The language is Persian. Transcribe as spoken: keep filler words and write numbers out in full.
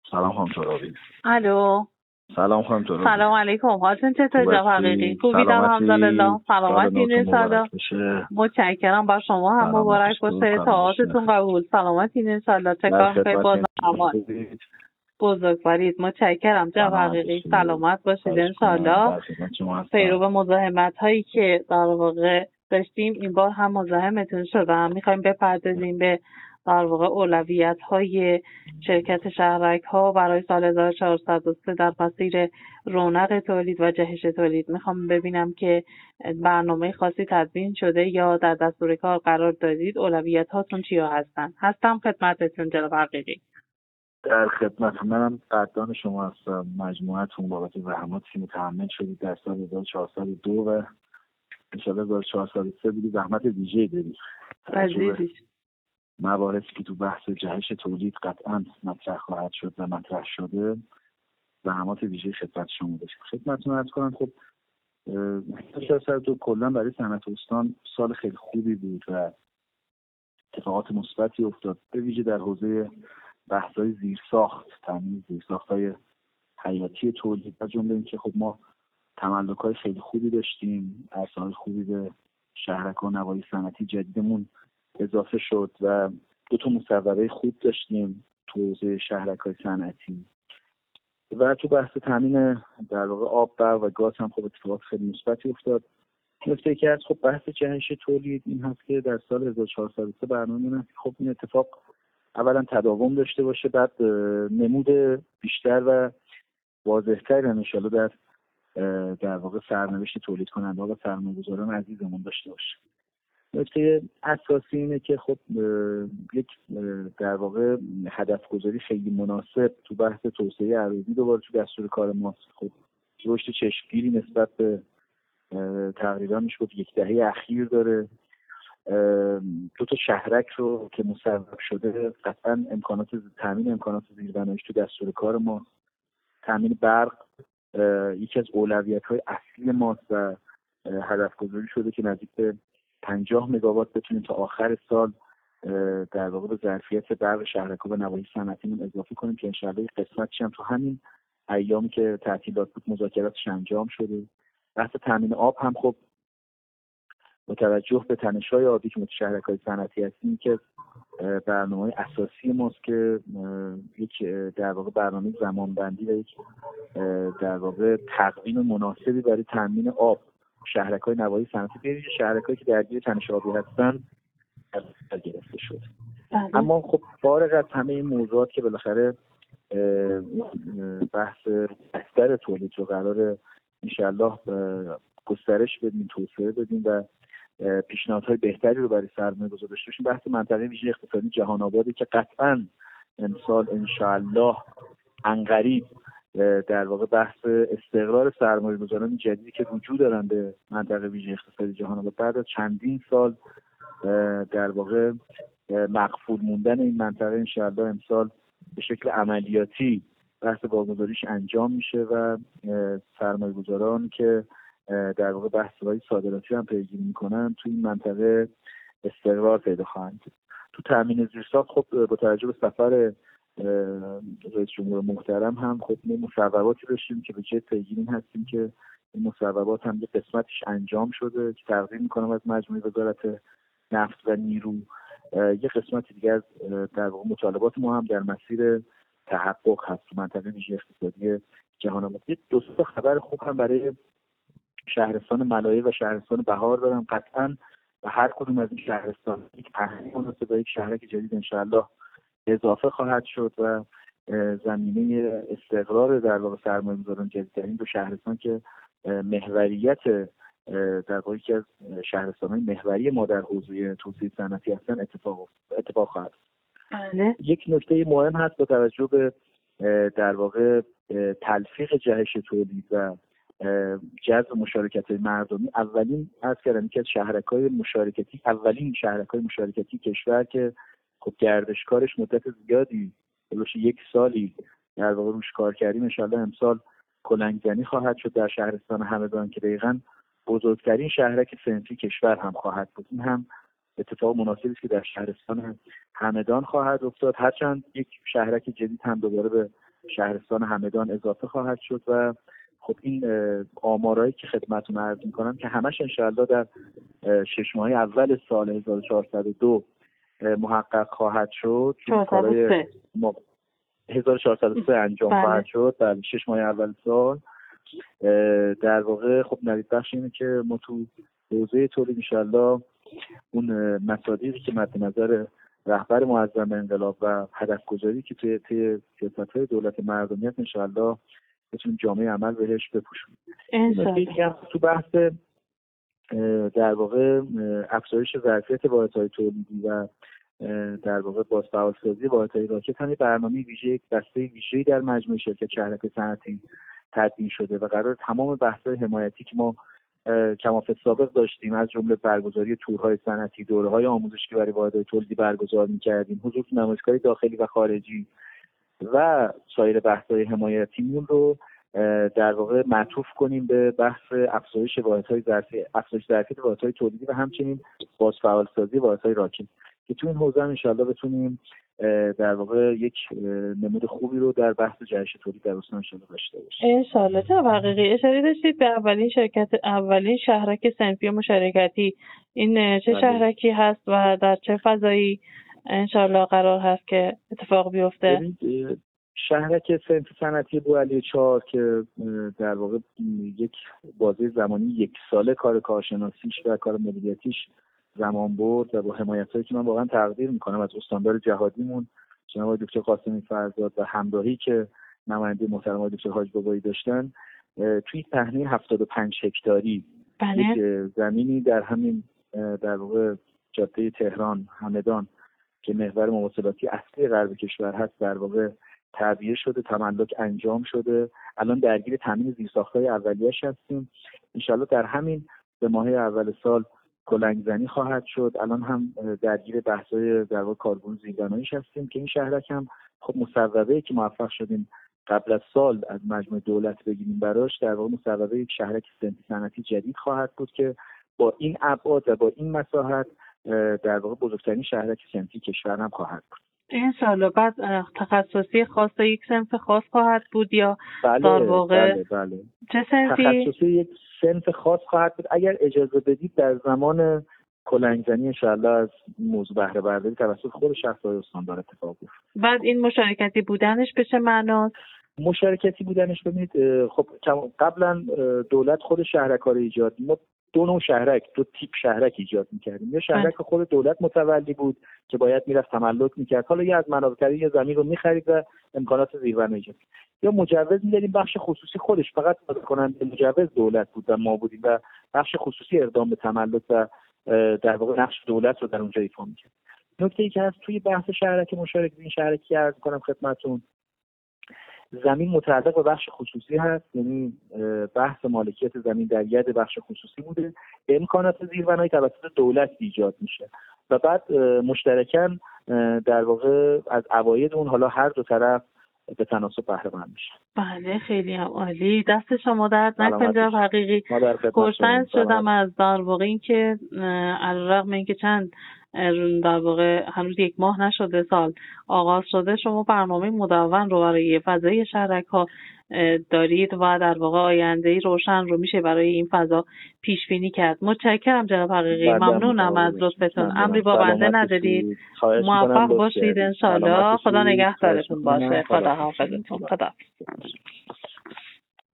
سلام خانم ترابی. الو. سلام خانم ترابی. سلام علیکم. حالتون چطور جناب حقیقی؟ خوبید الحمدلله. سلامتی انشالله. متشکرم. با شما هم مبارک باشه. طاعاتتون قبول. سلامتی انشالله. چه کار می‌کنید باز امان. بزرگوارید. متشکرم جناب حقیقی. سلامت باشید انشالله. پیرو مزاحمت هایی که در واقع داشتیم این بار هم مزاحمتون شدم. می‌خوایم بپردازیم به در واقع اولویت‌های شرکت شهرک‌ها برای سال هزار و چهارصد و سه در مسیر رونق تولید و جهش تولید. میخوام ببینم که برنامه خاصی تدوین شده یا در دستور کار قرار دادید. اولویت‌هاتون چیا هستن؟ هستم خدمتتون جناب حقیقی. در خدمت منم قدردان شما هستم. مجموعتون بابت زحماتی که متحمل شدید در سال هزار و چهارصد و دو و انشاءالله هزار و چهارصد و سه دیگه زحمت ویژه‌ای دارید. عزیزی. مباحثی که تو بحث جهش تولید قطعا مطرح خواهد شد و مطرح شده زحمات ویژه خدمت شما داشت. خدمتتون عرض کنم خب هزار و چهارصد و دو کلا برای صنعت استان سال خیلی خوبی بود و اتفاقات مثبتی افتاد، به ویژه در حوزه بحث‌های زیرساخت، تامین زیرساخت‌های حیاتی تولید و جمله اینکه خب ما تملک‌های خیلی خوبی داشتیم، ارزهای خوبی به شهرک و نواحی صنعتی جدیدمون اضافه شد و دو تا مصوبه خوب داشتیم تو حوزه شهرک‌های صنعتی و تو بحث تامین در واقع آب، برق و گاز هم خب اتفاقات خیلی مثبتی افتاد. نکته که از خب بحث جهش تولید این هست که در سال هزار و چهارصد و سه برنامه هست خب این اتفاق اولا تداوم داشته باشه، بعد نمود بیشتر و واضح‌تر ان شاءالله در در واقع سرنوشت تولید کننده و سرمایه‌گذاران عزیزمون داشته باشه. نکته اساسی اینه که خب یک در واقع هدف گذاری خیلی مناسب تو بحث توسعه اراضی دوباره تو دستور کار ماست. خب رشد چشمگیری نسبت به تقریبا میشه گفت یک دهه اخیر داره. دو تا شهرک رو که مصوب شده قطعا امکانات تامین امکانات زیربناییش تو دستور کار ماست. تامین برق یکی از اولویت‌های اصلی ماست و هدف گذاری شده که نزدیک به پنجاه مگاوات بتونیم تا آخر سال در واقع به ظرفیت برق شهرک‌ها و نواحی صنعتیمون اضافه کنیم که انشاءالله قسمتش هم تو همین ایامی که تعطیلات بود مذاکراتش انجام شده. بحث تامین آب هم خب با توجه به تنش‌های آبی که متشهرک‌های صنعتی هستیم که برنامه اساسی ماست که یک در واقع برنامه زمانبندی و یک در واقع تقویم مناسبی برای تامین آب شهرک‌های نواحی صنعتی به ویژه شهرک‌هایی که درگیر تنش آبی هستن گرفته شد. اما خب فارغ از همه این موضوعات که بالاخره بحث بستر تولید رو قراره انشالله گسترش بدیم، توسعه بدیم و پیشنهادهای بهتری رو برای سرمایه‌گذار داشته باشیم. بحث منطقه ویژه اقتصادی جهان آبادی که قطعاً امسال انشالله عنقریب در واقع بحث استقرار سرمایه‌گذاران جدیدی که رجوع دارن به منطقه ویژه اقتصادی جهان آباد بعد از چندین سال در واقع مقفول موندن این منطقه انشالله امسال به شکل عملیاتی بحث واگذاریش انجام میشه و سرمایه‌گذاران که در واقع بحث‌های صادراتی هم پیگیری میکنن تو این منطقه استقرار پیدا خواهند. تو تامین زیرساخت خب با توجه به سفر رئیس جمهور محترم هم خب ما مصوباتی داشتیم که به جهت پیگیری هستیم که این مصوبات هم یه قسمتش انجام شده که تقدیم میکنم از مجموعه وزارت نفت و نیرو. یه قسمت دیگه از در واقع مطالبات ما هم در مسیر تحقق هست تو منطقه ویژه اقتصادی جهان آباد. دو تا خبر خوب هم برای شهرستان ملایه و شهرستان بهار دارم. قطعاً و هر کدوم از این شهرستان یک پهنه مناسب و یک شهرک جدید انشاءالله اضافه خواهد شد و زمینه استقرار در واقع سرمایه‌گذاران جدید در این دو شهرستان که محوریت در واقع یکی از شهرستان‌های محوری ما در حوزه توسعه صنعتی هستن اتفاق اتفاق خواهد. بله. یک نکته مهم هست با توجه به در واقع تلفیق جهش تولید و جذب مشارکت‌های مردمی. اولین از کردن که از شهرک‌های مشارکتی اولین شهرک‌های مشارکتی کشور که خب گردشکارش مدت زیادی بلوش یک سالی در واقع روش کار کردیم انشالله امسال کلنگزنی خواهد شد در شهرستان همدان که دقیقاً بزرگترین شهرک صنفی کشور هم خواهد بود. این هم اتفاق مناسبی است که در شهرستان همدان خواهد افتاد، هرچند یک شهرک جدید هم دوباره به شهرستان همدان اضافه خواهد شد و خب این آمارایی که خدمتتون عرض می‌کنم که همش انشاءالله در شش ماه اول سال هزار و چهارصد و دو محقق خواهد شد. کارهای هزار و چهارصد و سه انجام بله. خواهد شد در شش ماه اول سال. در واقع خب نوید بخش اینه که ما تو حوزه تولید انشاءالله اون مصادیقی که مد نظر رهبر معظم انقلاب و هدف گذاری که توی توی سیاست‌های دولت مردمیت انشاءالله بتونیم جامعه عمل بهش بپوشونیم. انشاءالله تو بحث در واقع افزایش ظرفیت واحدهای تولیدی و در واقع بازفعالسازی واحدهای راکت هم برنامه ویژه یک دسته ویژه‌ای در مجموعه شرکت شهرک صنعتی تدوین شده و قرار تمام بحث‌های حمایتی که ما کمافه سابق داشتیم از جمله برگزاری تورهای صنعتی، دوره‌های آموزشی برای واحدهای تولیدی برگزار می‌کردیم، حضور نمایشگاه داخلی و خارجی و سایر بحث‌های حمایتیمون رو در واقع معطوف کنیم به بحث افزایش واحدهای ظرفیت افزایش ظرفیت واحدهای تولیدی و همچنین بازفعالسازی واحدهای راکت که تو این حوزه ان شاءالله بتونیم در واقع یک نمود خوبی رو در بحث جهش تولید در استان ان شاءالله داشته باشیم. ان شاءالله. جناب حقیقی اشاره داشتید به اولین شرکت اولین شهرک صنفی مشارکتی، این چه شهرکی هست و در چه فضایی ان شاءالله قرار هست که اتفاق بیفته؟ شهرک صنفی صنعتی بوعلی چهار که در واقع یک بازه زمانی یک ساله کار کارشناسیش و کار مدیریتیش زمان برد و با حمایتایی که من واقعا تقدیر میکنم از استاندار جهادیمون جناب دکتر قاسمی فرزاد و همراهی که نماینده محترم دکتر حاج بابایی داشتن، توی پهنه هفتاد و پنج هکتاری بله. یک زمینی در همین در واقع جاده تهران همدان که محور مواصلاتی اصلی غرب کشور هست در واقع تعبیه شده، تملک انجام شده. الان درگیر تامین زیرساخت‌های اولیه‌اش هستیم. انشالله در همین به ماه اول سال کلنگ زنی خواهد شد. الان هم درگیر بحث‌های در واقع کارگون زیربناییش هستیم که این شهرک هم خب مصوبه‌ای که موفق شدیم قبل از سال از مجموعه دولت بگیریم براش در واقع مصوبه یک شهرک صنفی صنعتی جدید خواهد بود که با این ابعاد و با این مساحت در واقع بزرگترین شهرک صنفی کشور هم خواهد بود. انشالله. بعد تخصصی خاص یک صنف خاص خواهد بود یا بله، در واقع بله بله. چه صنفی؟ تخصصی یک صنف خاص خواهد بود. اگر اجازه بدید در زمان کلنگزنی انشالله از موضوع بهره برداری توسط خود شخص‌های استاندار اتفاق بیفته. بعد این مشارکتی بودنش به چه معناست؟ مشارکتی بودنش ببینید خب قبلا دولت خود شهرک‌ها رو ایجاد ما دو نوع شهرک دو تیپ شهرک ایجاد می‌کردیم. یه شهرک خود دولت متولی بود که باید میرفت تملک می‌کرد، حالا یه از منابع یه زمین رو می‌خرید و امکانات زیربنایی ایجاد. یا مجوز می‌دادیم بخش خصوصی خودش فقط کننده مجوز دولت بود و ما بودیم و بخش خصوصی اقدام به تملک و در واقع نقش دولت رو در اونجا ایفا می‌کرد. نکته‌ای که هست توی بحث شهرک مشارکت این شهرکی عرض کنم خدمتتون، زمین متعلق به بخش خصوصی هست، یعنی بحث مالکیت زمین در ید بخش خصوصی بوده، امکانات زیربنایی توسط دولت ایجاد میشه و بعد مشترکاً در واقع از عواید اون حالا هر دو طرف به تناسب بهره مند میشه. بله خیلی هم عالی، دست شما درد نکنه جناب حقیقی. خوشحال شدم از در واقع اینکه علیرغم اینکه چند در واقع هنوز یک ماه نشده سال آغاز شده شما برنامه مدون رو برای فضای شهرک ها دارید و در واقع آینده‌ای روشن رو میشه برای این فضا پیش بینی کرد. متشکرم جناب حقیقی، ممنونم از لطفتون. امری با بنده ندارید. موفق باشید ان شاء الله. خدا نگهدارتون باشه. خدا حافظتون. خدا